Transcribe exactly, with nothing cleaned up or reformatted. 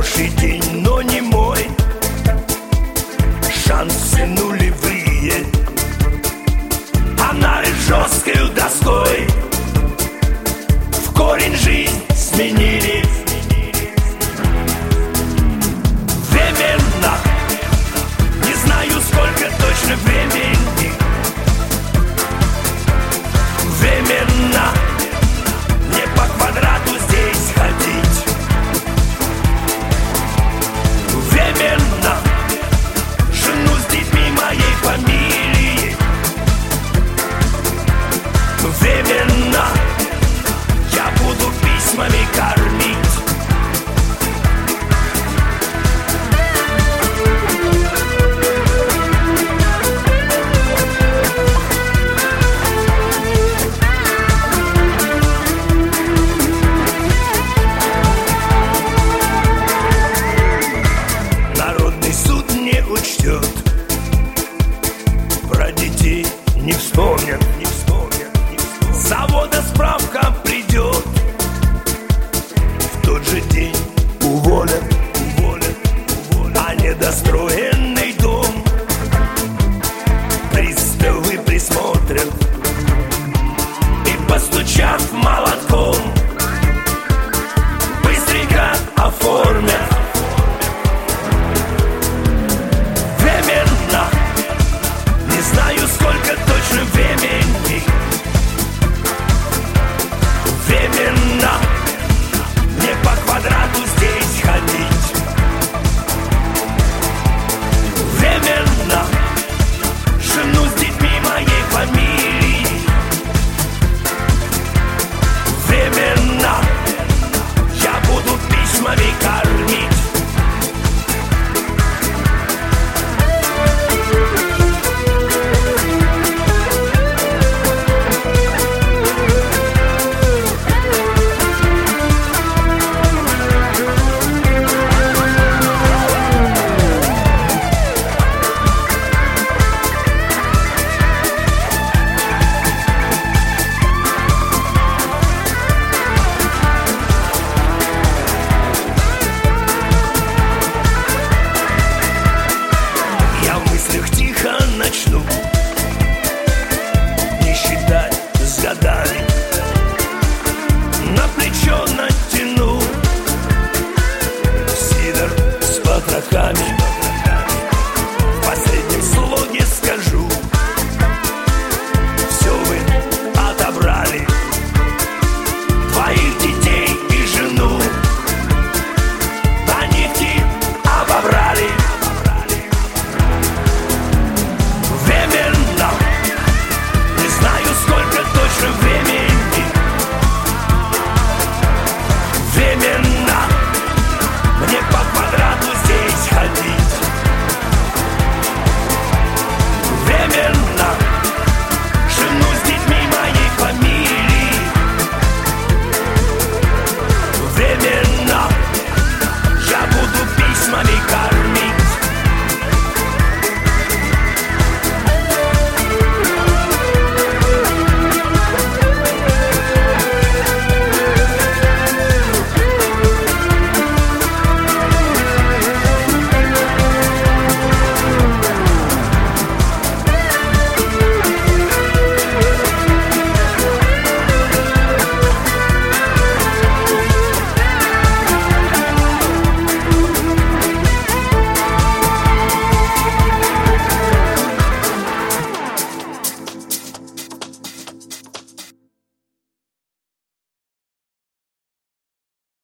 хороший день, но не мой. Шансы нулевые, она жесткой доской в корень жизнь сменили. Временно, не знаю сколько точно времени. Временно, не по квадрату здесь ходить. Временно, жену с детьми моей фамилии. Временно, я буду письмами кормить. Народный суд не учтет, про детей не вспомнят, не вспомнят, не вспомнят. С завода справка придет, в тот же день уволят, уволят, уволят. А недостроенный дом приставы присмотрят и, постучав молотком, быстренько оформят. Временно, не знаю сколько точно времени. Временно, не по квадрату здесь ходить. Временно, жену с детьми моей фамилии. Временно, я буду письмами кормить. Я в мыслях тихо начну не считать с годами, на плечо натяну сидор с потрохами.